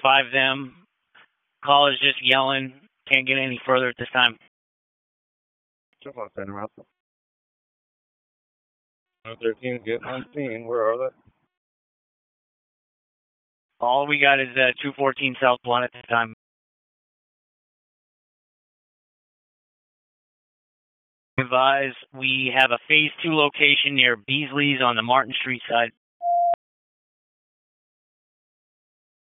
5 them. Call is just yelling. Can't get any further at this time. Just on Santa Rosa. 13, get on scene. Where are they? All we got is 214 South 1 at this time. Advise we have a phase 2 location near Beasley's on the Martin Street side.